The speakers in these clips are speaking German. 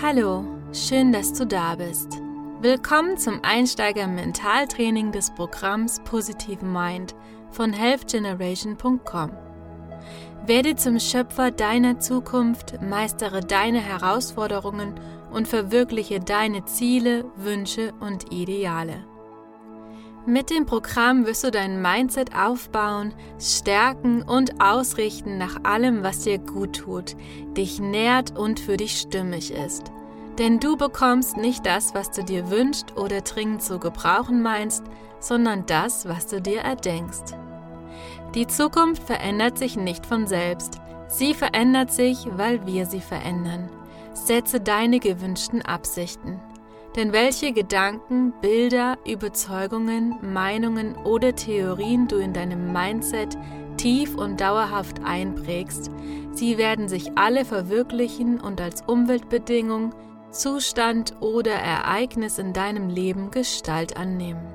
Hallo, schön, dass du da bist. Willkommen zum Einsteiger-Mentaltraining des Programms Positive Mind von healthgeneration.com. Werde zum Schöpfer deiner Zukunft, meistere deine Herausforderungen und verwirkliche deine Ziele, Wünsche und Ideale. Mit dem Programm wirst du dein Mindset aufbauen, stärken und ausrichten nach allem, was dir gut tut, dich nährt und für dich stimmig ist. Denn du bekommst nicht das, was du dir wünschst oder dringend zu gebrauchen meinst, sondern das, was du dir erdenkst. Die Zukunft verändert sich nicht von selbst. Sie verändert sich, weil wir sie verändern. Setze deine gewünschten Absichten. Denn welche Gedanken, Bilder, Überzeugungen, Meinungen oder Theorien du in deinem Mindset tief und dauerhaft einprägst, sie werden sich alle verwirklichen und als Umweltbedingung, Zustand oder Ereignis in deinem Leben Gestalt annehmen.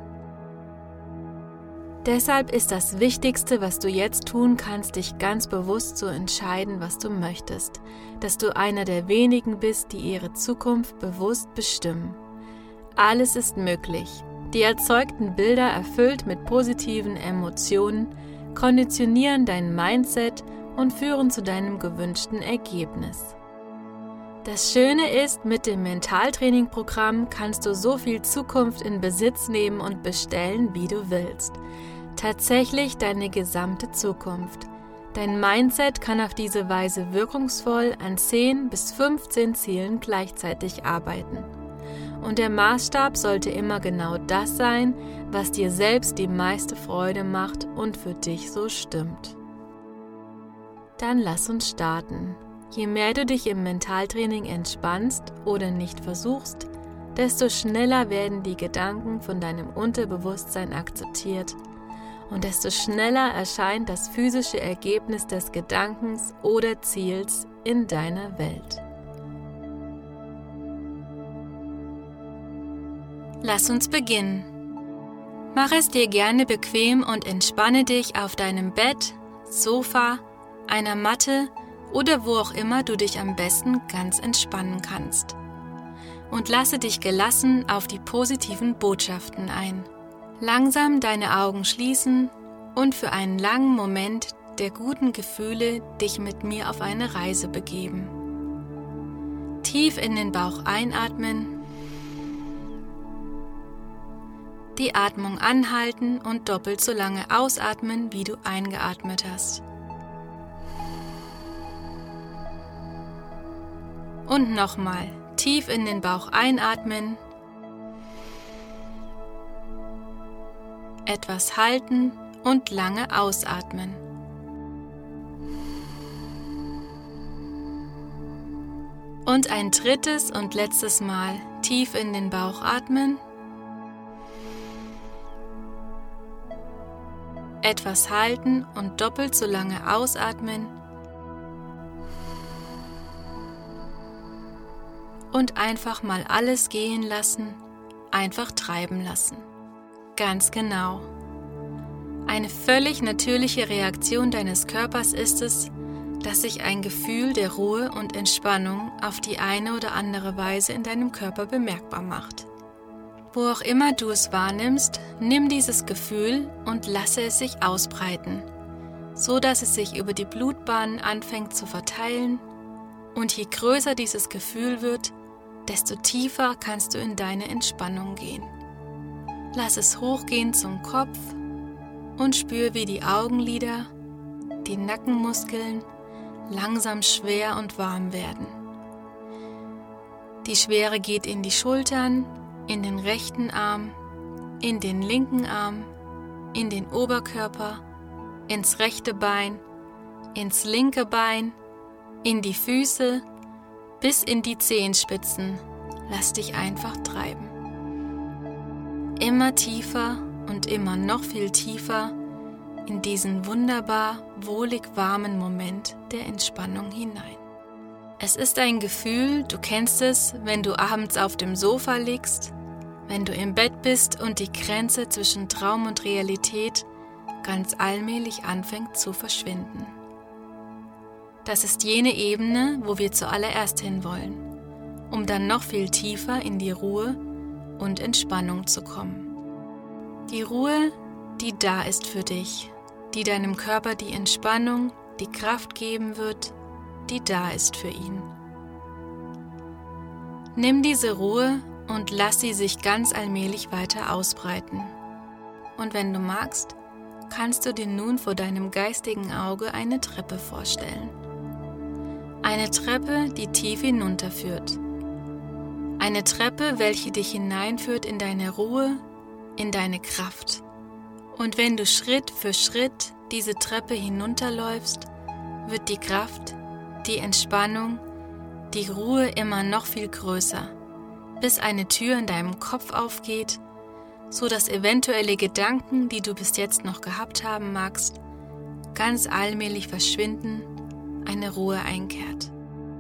Deshalb ist das Wichtigste, was du jetzt tun kannst, dich ganz bewusst zu entscheiden, was du möchtest, dass du einer der wenigen bist, die ihre Zukunft bewusst bestimmen. Alles ist möglich. Die erzeugten Bilder, erfüllt mit positiven Emotionen, konditionieren dein Mindset und führen zu deinem gewünschten Ergebnis. Das Schöne ist, mit dem Mentaltraining-Programm kannst du so viel Zukunft in Besitz nehmen und bestellen, wie du willst. Tatsächlich deine gesamte Zukunft. Dein Mindset kann auf diese Weise wirkungsvoll an 10 bis 15 Zielen gleichzeitig arbeiten. Und der Maßstab sollte immer genau das sein, was dir selbst die meiste Freude macht und für dich so stimmt. Dann lass uns starten. Je mehr du dich im Mentaltraining entspannst oder nicht versuchst, desto schneller werden die Gedanken von deinem Unterbewusstsein akzeptiert und desto schneller erscheint das physische Ergebnis des Gedankens oder Ziels in deiner Welt. Lass uns beginnen. Mach es dir gerne bequem und entspanne dich auf deinem Bett, Sofa, einer Matte oder wo auch immer du dich am besten ganz entspannen kannst. Und lasse dich gelassen auf die positiven Botschaften ein. Langsam deine Augen schließen und für einen langen Moment der guten Gefühle dich mit mir auf eine Reise begeben. Tief in den Bauch einatmen, die Atmung anhalten und doppelt so lange ausatmen, wie du eingeatmet hast. Und nochmal, tief in den Bauch einatmen, etwas halten und lange ausatmen. Und ein drittes und letztes Mal tief in den Bauch atmen, etwas halten und doppelt so lange ausatmen und einfach mal alles gehen lassen, einfach treiben lassen. Ganz genau. Eine völlig natürliche Reaktion deines Körpers ist es, dass sich ein Gefühl der Ruhe und Entspannung auf die eine oder andere Weise in deinem Körper bemerkbar macht. Wo auch immer du es wahrnimmst, nimm dieses Gefühl und lasse es sich ausbreiten, so dass es sich über die Blutbahnen anfängt zu verteilen, und je größer dieses Gefühl wird, desto tiefer kannst du in deine Entspannung gehen. Lass es hochgehen zum Kopf und spür, wie die Augenlider, die Nackenmuskeln langsam schwer und warm werden. Die Schwere geht in die Schultern, in den rechten Arm, in den linken Arm, in den Oberkörper, ins rechte Bein, ins linke Bein, in die Füße, bis in die Zehenspitzen. Lass dich einfach treiben. Immer tiefer und immer noch viel tiefer in diesen wunderbar wohlig warmen Moment der Entspannung hinein. Es ist ein Gefühl, du kennst es, wenn du abends auf dem Sofa liegst, wenn du im Bett bist und die Grenze zwischen Traum und Realität ganz allmählich anfängt zu verschwinden. Das ist jene Ebene, wo wir zuallererst hinwollen. um dann noch viel tiefer in die Ruhe und Entspannung zu kommen. Die Ruhe, die da ist für dich, die deinem Körper die Entspannung, die Kraft geben wird, die da ist für ihn. Nimm diese Ruhe und lass sie sich ganz allmählich weiter ausbreiten. Und wenn du magst, kannst du dir nun vor deinem geistigen Auge eine Treppe vorstellen. Eine Treppe, die tief hinunterführt. Eine Treppe, welche dich hineinführt in deine Ruhe, in deine Kraft. Und wenn du Schritt für Schritt diese Treppe hinunterläufst, wird die Kraft, die Entspannung, die Ruhe immer noch viel größer, bis eine Tür in deinem Kopf aufgeht, so dass eventuelle Gedanken, die du bis jetzt noch gehabt haben magst, ganz allmählich verschwinden, eine Ruhe einkehrt.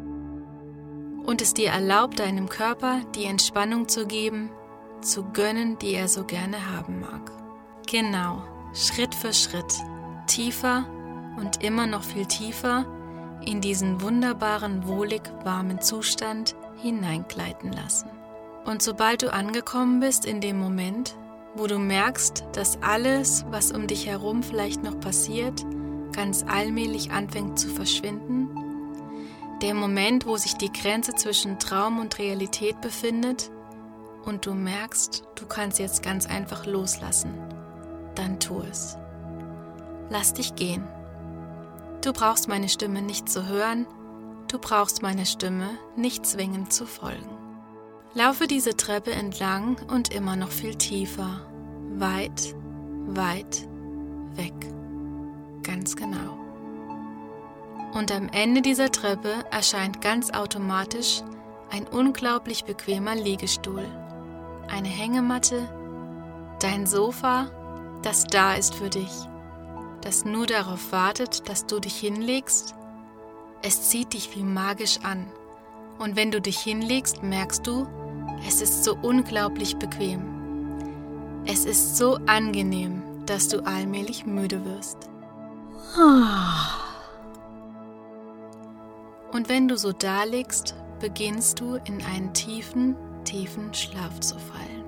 Und es dir erlaubt, deinem Körper die Entspannung zu geben, zu gönnen, die er so gerne haben mag. Genau, Schritt für Schritt, tiefer und immer noch viel tiefer in diesen wunderbaren, wohlig warmen Zustand hineingleiten lassen. Und sobald du angekommen bist in dem Moment, wo du merkst, dass alles, was um dich herum vielleicht noch passiert, ganz allmählich anfängt zu verschwinden, der Moment, wo sich die Grenze zwischen Traum und Realität befindet und du merkst, du kannst jetzt ganz einfach loslassen, dann tu es. Lass dich gehen. Du brauchst meine Stimme nicht zu hören, du brauchst meiner Stimme nicht zwingend zu folgen. Laufe diese Treppe entlang und immer noch viel tiefer, weit, weit weg, ganz genau. Und am Ende dieser Treppe erscheint ganz automatisch ein unglaublich bequemer Liegestuhl, eine Hängematte, dein Sofa, das da ist für dich, das nur darauf wartet, dass du dich hinlegst. Es zieht dich wie magisch an und wenn du dich hinlegst, merkst du, es ist so unglaublich bequem. Es ist so angenehm, dass du allmählich müde wirst. Und wenn du so da liegst, beginnst du in einen tiefen, tiefen Schlaf zu fallen.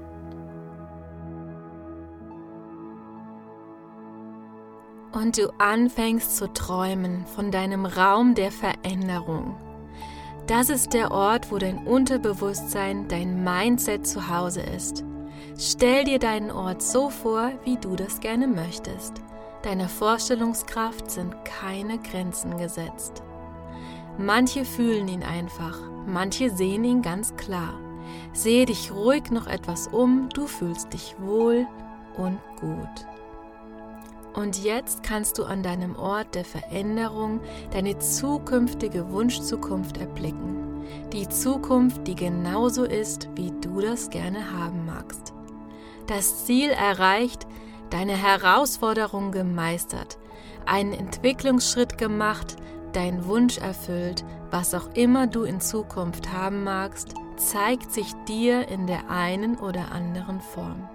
Und du anfängst zu träumen von deinem Raum der Veränderung. Das ist der Ort, wo dein Unterbewusstsein, dein Mindset zu Hause ist. Stell dir deinen Ort so vor, wie du das gerne möchtest. Deiner Vorstellungskraft sind keine Grenzen gesetzt. Manche fühlen ihn einfach, manche sehen ihn ganz klar. Sehe dich ruhig noch etwas um, du fühlst dich wohl und gut. Und jetzt kannst du an deinem Ort der Veränderung deine zukünftige Wunschzukunft erblicken. Die Zukunft, die genauso ist, wie du das gerne haben magst. Das Ziel erreicht, deine Herausforderung gemeistert, einen Entwicklungsschritt gemacht, dein Wunsch erfüllt, was auch immer du in Zukunft haben magst, zeigt sich dir in der einen oder anderen Form.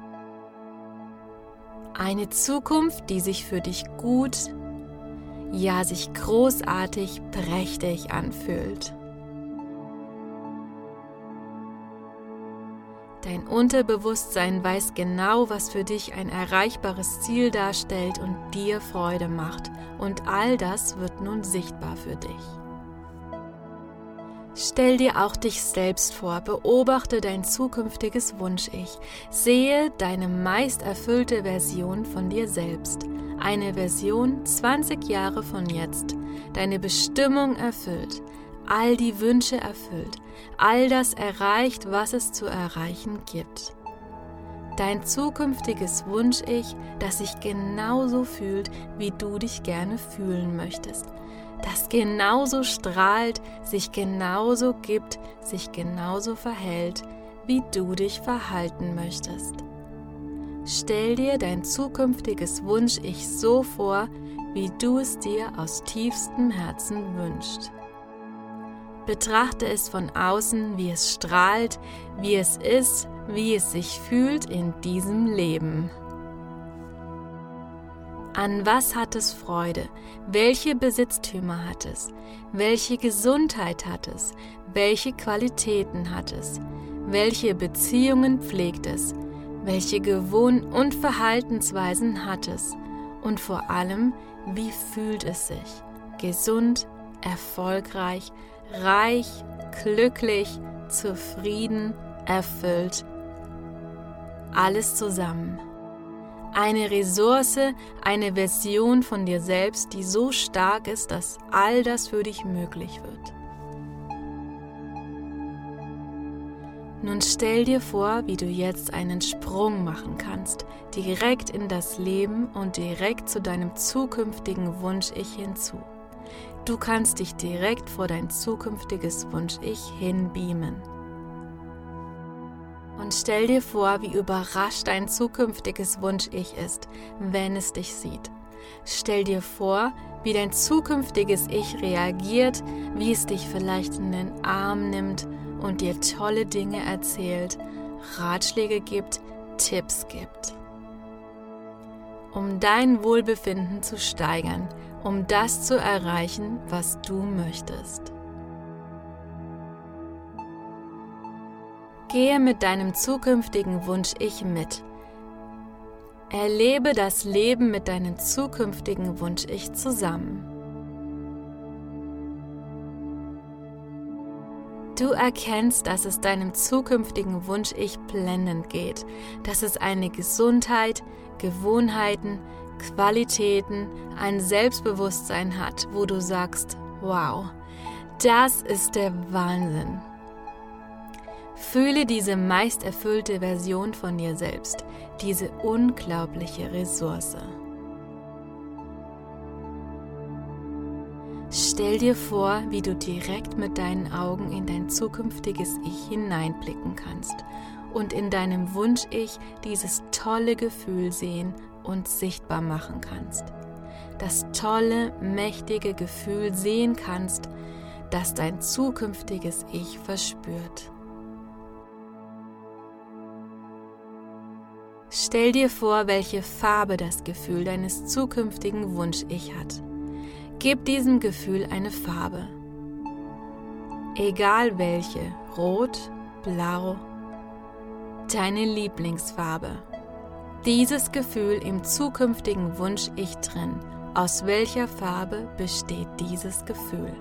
Eine Zukunft, die sich für dich gut, ja sich großartig, prächtig anfühlt. Dein Unterbewusstsein weiß genau, was für dich ein erreichbares Ziel darstellt und dir Freude macht. Und all das wird nun sichtbar für dich. Stell dir auch dich selbst vor, beobachte dein zukünftiges Wunsch-Ich, sehe deine meist erfüllte Version von dir selbst, eine Version 20 Jahre von jetzt, deine Bestimmung erfüllt, all die Wünsche erfüllt, all das erreicht, was es zu erreichen gibt. Dein zukünftiges Wunsch-Ich, das sich genauso fühlt, wie du dich gerne fühlen möchtest, das genauso strahlt, sich genauso gibt, sich genauso verhält, wie du dich verhalten möchtest. Stell dir dein zukünftiges Wunsch-Ich so vor, wie du es dir aus tiefstem Herzen wünschst. Betrachte es von außen, wie es strahlt, wie es ist, wie es sich fühlt in diesem Leben. An was hat es Freude? Welche Besitztümer hat es? Welche Gesundheit hat es? Welche Qualitäten hat es? Welche Beziehungen pflegt es? Welche Gewohn- und Verhaltensweisen hat es? Und vor allem, wie fühlt es sich? Gesund, erfolgreich, reich, glücklich, zufrieden, erfüllt. Alles zusammen. Eine Ressource, eine Version von dir selbst, die so stark ist, dass all das für dich möglich wird. Nun stell dir vor, wie du jetzt einen Sprung machen kannst, direkt in das Leben und direkt zu deinem zukünftigen Wunsch-Ich hinzu. Du kannst dich direkt vor dein zukünftiges Wunsch-Ich hinbeamen. Und stell dir vor, wie überrascht dein zukünftiges Wunsch-Ich ist, wenn es dich sieht. Stell dir vor, wie dein zukünftiges Ich reagiert, wie es dich vielleicht in den Arm nimmt und dir tolle Dinge erzählt, Ratschläge gibt, Tipps gibt. Um dein Wohlbefinden zu steigern, um das zu erreichen, was du möchtest. Gehe mit deinem zukünftigen Wunsch-Ich mit. Erlebe das Leben mit deinem zukünftigen Wunsch-Ich zusammen. Du erkennst, dass es deinem zukünftigen Wunsch-Ich blendend geht, dass es eine Gesundheit, Gewohnheiten, Qualitäten, ein Selbstbewusstsein hat, wo du sagst, wow, das ist der Wahnsinn. Fühle diese meist erfüllte Version von dir selbst, diese unglaubliche Ressource. Stell dir vor, wie du direkt mit deinen Augen in dein zukünftiges Ich hineinblicken kannst und in deinem Wunsch-Ich dieses tolle Gefühl sehen und sichtbar machen kannst. Das tolle, mächtige Gefühl sehen kannst, das dein zukünftiges Ich verspürt. Stell dir vor, welche Farbe das Gefühl deines zukünftigen Wunsch-Ich hat. Gib diesem Gefühl eine Farbe. Egal welche, rot, blau, deine Lieblingsfarbe. Dieses Gefühl im zukünftigen Wunsch-Ich drin. Aus welcher Farbe besteht dieses Gefühl?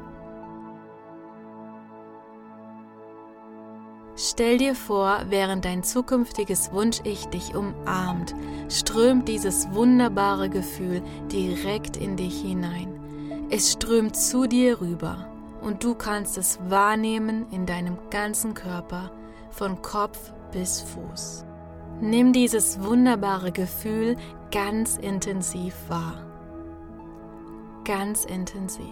Stell dir vor, während dein zukünftiges Wunsch-Ich dich umarmt, strömt dieses wunderbare Gefühl direkt in dich hinein. Es strömt zu dir rüber und du kannst es wahrnehmen in deinem ganzen Körper, von Kopf bis Fuß. Nimm dieses wunderbare Gefühl ganz intensiv wahr. Ganz intensiv.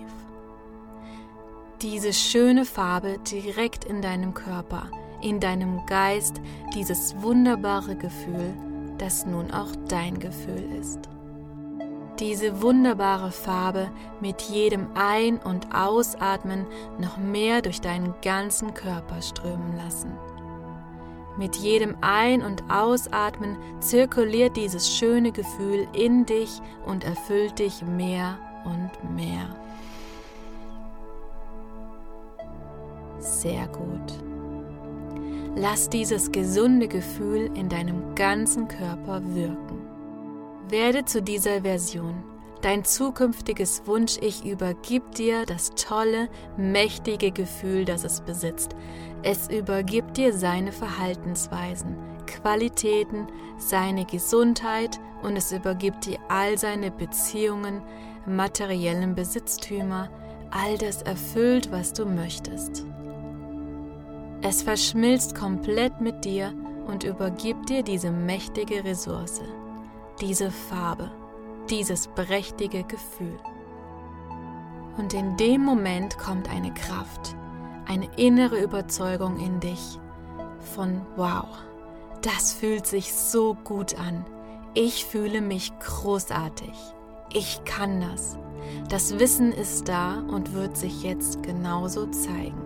Diese schöne Farbe direkt in deinem Körper, in deinem Geist, dieses wunderbare Gefühl, das nun auch dein Gefühl ist. Diese wunderbare Farbe mit jedem Ein- und Ausatmen noch mehr durch deinen ganzen Körper strömen lassen. Mit jedem Ein- und Ausatmen zirkuliert dieses schöne Gefühl in dich und erfüllt dich mehr und mehr. Sehr gut. Lass dieses gesunde Gefühl in deinem ganzen Körper wirken. Werde zu dieser Version. Dein zukünftiges Wunsch-Ich übergibt dir das tolle, mächtige Gefühl, das es besitzt. Es übergibt dir seine Verhaltensweisen, Qualitäten, seine Gesundheit und es übergibt dir all seine Beziehungen, materiellen Besitztümer, all das erfüllt, was du möchtest. Es verschmilzt komplett mit dir und übergibt dir diese mächtige Ressource, diese Farbe, dieses prächtige Gefühl. Und in dem Moment kommt eine Kraft, eine innere Überzeugung in dich von wow, das fühlt sich so gut an. Ich fühle mich großartig. Ich kann das. Das Wissen ist da und wird sich jetzt genauso zeigen.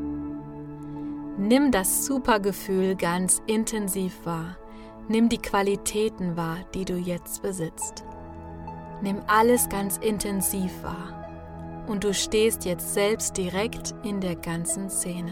Nimm das Supergefühl ganz intensiv wahr. Nimm die Qualitäten wahr, die du jetzt besitzt. Nimm alles ganz intensiv wahr und du stehst jetzt selbst direkt in der ganzen Szene.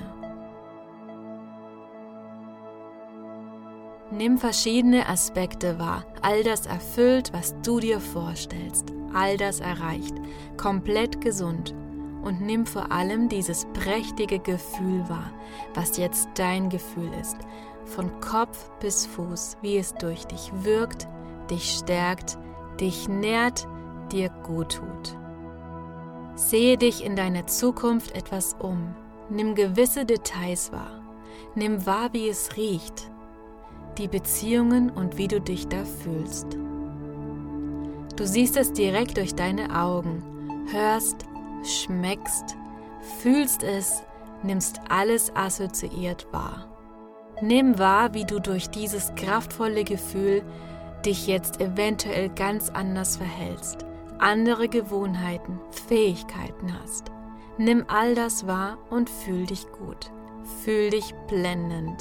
Nimm verschiedene Aspekte wahr, all das erfüllt, was du dir vorstellst, all das erreicht, komplett gesund und nimm vor allem dieses prächtige Gefühl wahr, was jetzt dein Gefühl ist, von Kopf bis Fuß, wie es durch dich wirkt, dich stärkt, dich nährt, dir gut tut. Sehe dich in deiner Zukunft etwas um, nimm gewisse Details wahr, nimm wahr, wie es riecht, die Beziehungen und wie du dich da fühlst. Du siehst es direkt durch deine Augen, hörst, schmeckst, fühlst es, nimmst alles assoziiert wahr. Nimm wahr, wie du durch dieses kraftvolle Gefühl dich jetzt eventuell ganz anders verhältst, andere Gewohnheiten, Fähigkeiten hast. Nimm all das wahr und fühl dich gut, fühl dich blendend.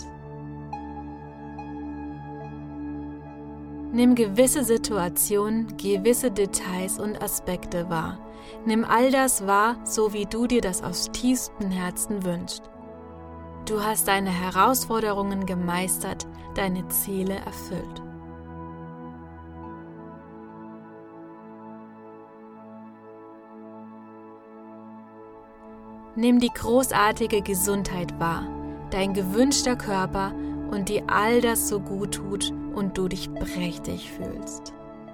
Nimm gewisse Situationen, gewisse Details und Aspekte wahr. Nimm all das wahr, so wie du dir das aus tiefstem Herzen wünschst. Du hast deine Herausforderungen gemeistert, deine Ziele erfüllt. Nimm die großartige Gesundheit wahr, dein gewünschter Körper und dir all das so gut tut und du dich prächtig fühlst.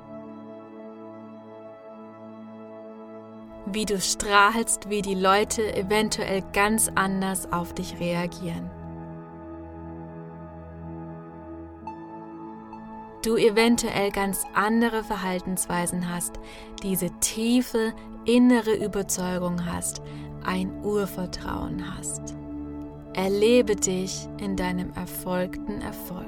Wie du strahlst, wie die Leute eventuell ganz anders auf dich reagieren. Du eventuell ganz andere Verhaltensweisen hast, diese tiefe innere Überzeugung hast, ein Urvertrauen hast. Erlebe dich in deinem erfolgten Erfolg.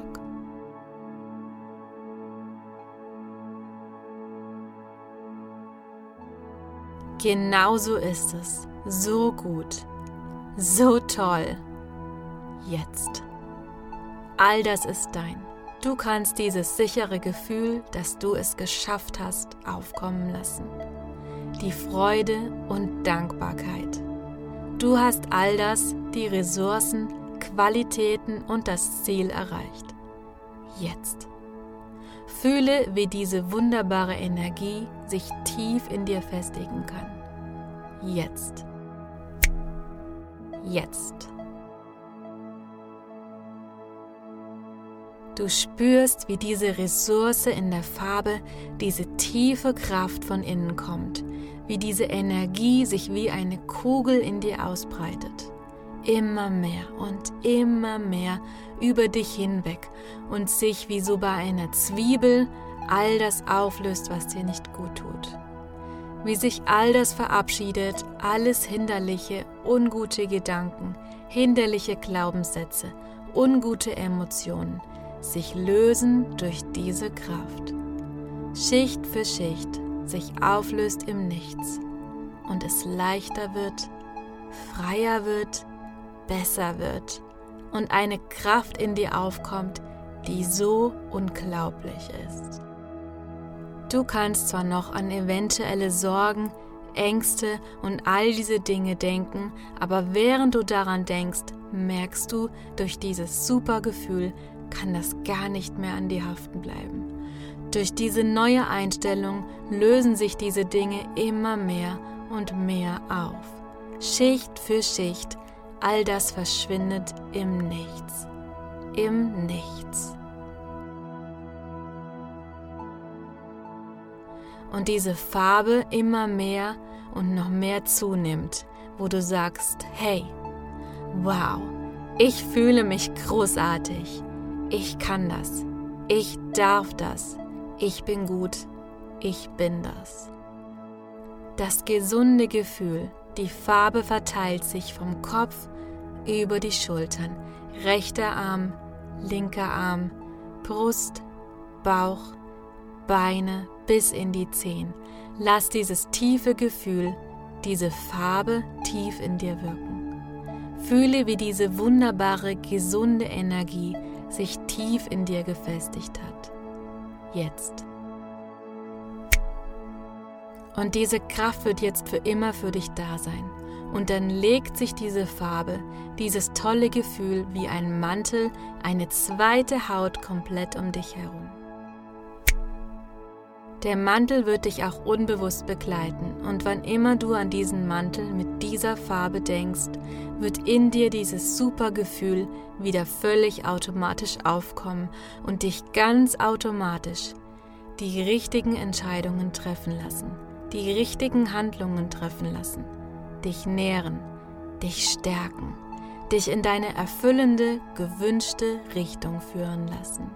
Genauso ist es. So gut. So toll. Jetzt. All das ist dein. Du kannst dieses sichere Gefühl, dass du es geschafft hast, aufkommen lassen. Die Freude und Dankbarkeit. Du hast all das, die Ressourcen, Qualitäten und das Ziel erreicht. Jetzt. Fühle, wie diese wunderbare Energie sich tief in dir festigen kann. Jetzt. Jetzt. Du spürst, wie diese Ressource in der Farbe, diese tiefe Kraft von innen kommt, wie diese Energie sich wie eine Kugel in dir ausbreitet. Immer mehr und immer mehr über dich hinweg und sich wie so bei einer Zwiebel all das auflöst, was dir nicht gut tut. Wie sich all das verabschiedet, alles hinderliche, ungute Gedanken, hinderliche Glaubenssätze, ungute Emotionen, sich lösen durch diese Kraft. Schicht für Schicht sich auflöst im Nichts und es leichter wird, freier wird, besser wird und eine Kraft in dir aufkommt, die so unglaublich ist. Du kannst zwar noch an eventuelle Sorgen, Ängste und all diese Dinge denken, aber während du daran denkst, merkst du, durch dieses super Gefühl kann das gar nicht mehr an dir haften bleiben. Durch diese neue Einstellung lösen sich diese Dinge immer mehr und mehr auf. Schicht für Schicht, all das verschwindet im Nichts. Im Nichts. Und diese Farbe immer mehr und noch mehr zunimmt, wo du sagst, hey, wow, ich fühle mich großartig. Ich kann das. Ich darf das. Ich bin gut. Ich bin das. Das gesunde Gefühl, die Farbe verteilt sich vom Kopf über die Schultern, rechter Arm, linker Arm, Brust, Bauch, Beine bis in die Zehen. Lass dieses tiefe Gefühl, diese Farbe tief in dir wirken. Fühle, wie diese wunderbare, gesunde Energie sich tief in dir gefestigt hat. Jetzt. Und diese Kraft wird jetzt für immer für dich da sein. Und dann legt sich diese Farbe, dieses tolle Gefühl wie ein Mantel, eine zweite Haut komplett um dich herum. Der Mantel wird dich auch unbewusst begleiten und wann immer du an diesen Mantel mit dieser Farbe denkst, wird in dir dieses super Gefühl wieder völlig automatisch aufkommen und dich ganz automatisch die richtigen Entscheidungen treffen lassen, die richtigen Handlungen treffen lassen, dich nähren, dich stärken, dich in deine erfüllende, gewünschte Richtung führen lassen.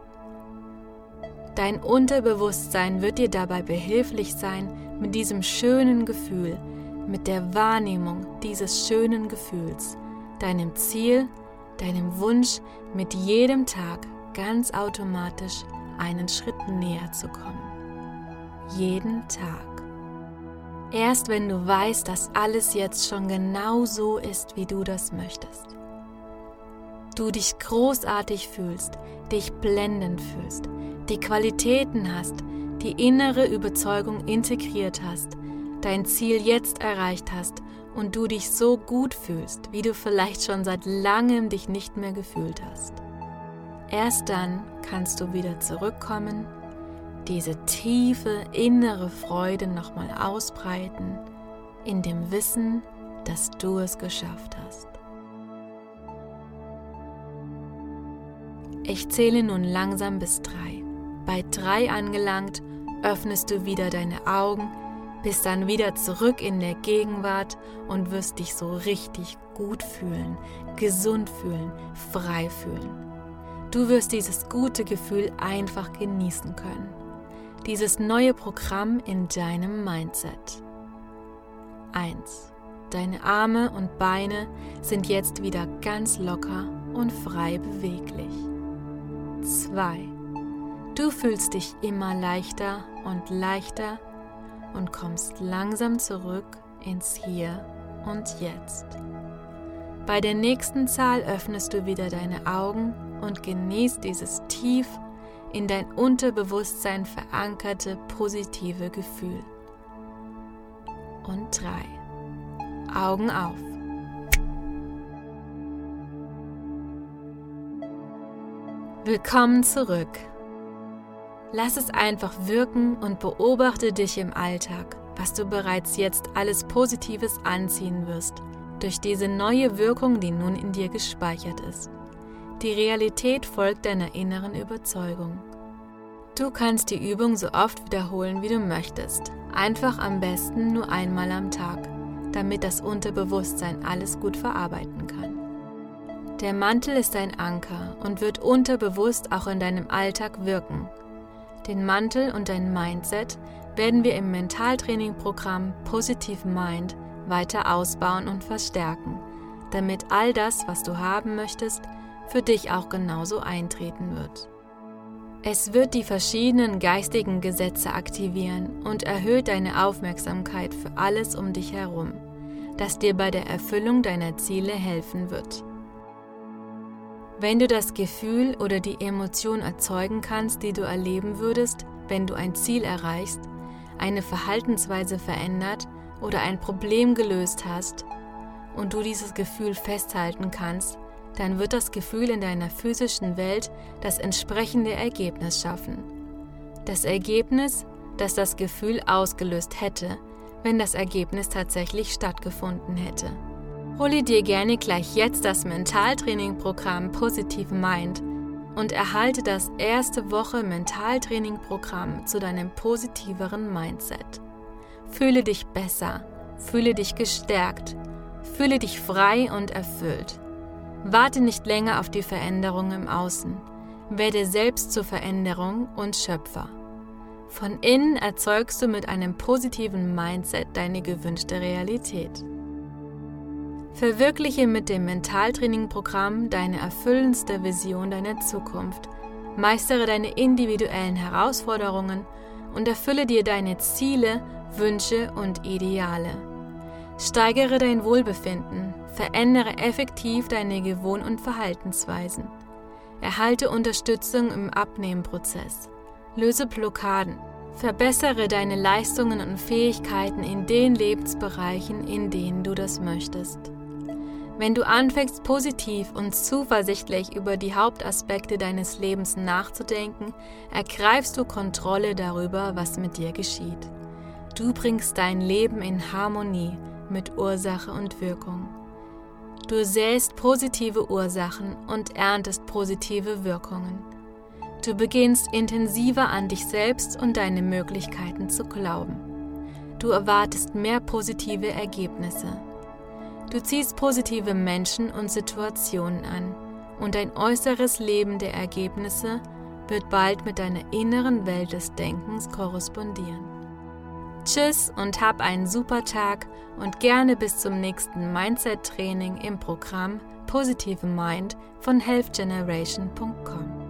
Dein Unterbewusstsein wird dir dabei behilflich sein, mit diesem schönen Gefühl, mit der Wahrnehmung dieses schönen Gefühls, deinem Ziel, deinem Wunsch mit jedem Tag ganz automatisch einen Schritt näher zu kommen. Jeden Tag. Erst wenn du weißt, dass alles jetzt schon genau so ist, wie du das möchtest. Du dich großartig fühlst, dich blendend fühlst, die Qualitäten hast, die innere Überzeugung integriert hast, dein Ziel jetzt erreicht hast und du dich so gut fühlst, wie du vielleicht schon seit langem dich nicht mehr gefühlt hast. Erst dann kannst du wieder zurückkommen, diese tiefe innere Freude nochmal ausbreiten, in dem Wissen, dass du es geschafft hast. Ich zähle nun langsam bis 3. Bei 3 angelangt, öffnest du wieder deine Augen, bist dann wieder zurück in der Gegenwart und wirst dich so richtig gut fühlen, gesund fühlen, frei fühlen. Du wirst dieses gute Gefühl einfach genießen können. Dieses neue Programm in deinem Mindset. 1. Deine Arme und Beine sind jetzt wieder ganz locker und frei beweglich. 2. Du fühlst dich immer leichter und kommst langsam zurück ins Hier und Jetzt. Bei der nächsten Zahl öffnest du wieder deine Augen und genießt dieses tief in dein Unterbewusstsein verankerte positive Gefühl. Und 3. Augen auf. Willkommen zurück. Lass es einfach wirken und beobachte dich im Alltag, was du bereits jetzt alles Positives anziehen wirst, durch diese neue Wirkung, die nun in dir gespeichert ist. Die Realität folgt deiner inneren Überzeugung. Du kannst die Übung so oft wiederholen, wie du möchtest, einfach am besten nur einmal am Tag, damit das Unterbewusstsein alles gut verarbeiten kann. Der Mantel ist ein Anker und wird unterbewusst auch in deinem Alltag wirken. Den Mantel und dein Mindset werden wir im Mentaltraining-Programm Positive Mind weiter ausbauen und verstärken, damit all das, was du haben möchtest, für dich auch genauso eintreten wird. Es wird die verschiedenen geistigen Gesetze aktivieren und erhöht deine Aufmerksamkeit für alles um dich herum, das dir bei der Erfüllung deiner Ziele helfen wird. Wenn du das Gefühl oder die Emotion erzeugen kannst, die du erleben würdest, wenn du ein Ziel erreichst, eine Verhaltensweise verändert oder ein Problem gelöst hast und du dieses Gefühl festhalten kannst, dann wird das Gefühl in deiner physischen Welt das entsprechende Ergebnis schaffen. Das Ergebnis, das das Gefühl ausgelöst hätte, wenn das Ergebnis tatsächlich stattgefunden hätte. Hole dir gerne gleich jetzt das Mentaltraining-Programm Positive Mind und erhalte das erste Woche Mentaltraining-Programm zu deinem positiveren Mindset. Fühle dich besser, fühle dich gestärkt, fühle dich frei und erfüllt. Warte nicht länger auf die Veränderung im Außen. Werde selbst zur Veränderung und Schöpfer. Von innen erzeugst du mit einem positiven Mindset deine gewünschte Realität. Verwirkliche mit dem Mentaltraining-Programm deine erfüllendste Vision deiner Zukunft, meistere deine individuellen Herausforderungen und erfülle dir deine Ziele, Wünsche und Ideale. Steigere dein Wohlbefinden, verändere effektiv deine Gewohn- und Verhaltensweisen. Erhalte Unterstützung im Abnehmprozess. Löse Blockaden, Verbessere deine Leistungen und Fähigkeiten in den Lebensbereichen, in denen du das möchtest. Wenn du anfängst, positiv und zuversichtlich über die Hauptaspekte deines Lebens nachzudenken, ergreifst du Kontrolle darüber, was mit dir geschieht. Du bringst dein Leben in Harmonie mit Ursache und Wirkung. Du säst positive Ursachen und erntest positive Wirkungen. Du beginnst intensiver an dich selbst und deine Möglichkeiten zu glauben. Du erwartest mehr positive Ergebnisse. Du ziehst positive Menschen und Situationen an und dein äußeres Leben der Ergebnisse wird bald mit deiner inneren Welt des Denkens korrespondieren. Tschüss und hab einen super Tag und gerne bis zum nächsten Mindset-Training im Programm Positive Mind von healthgeneration.com.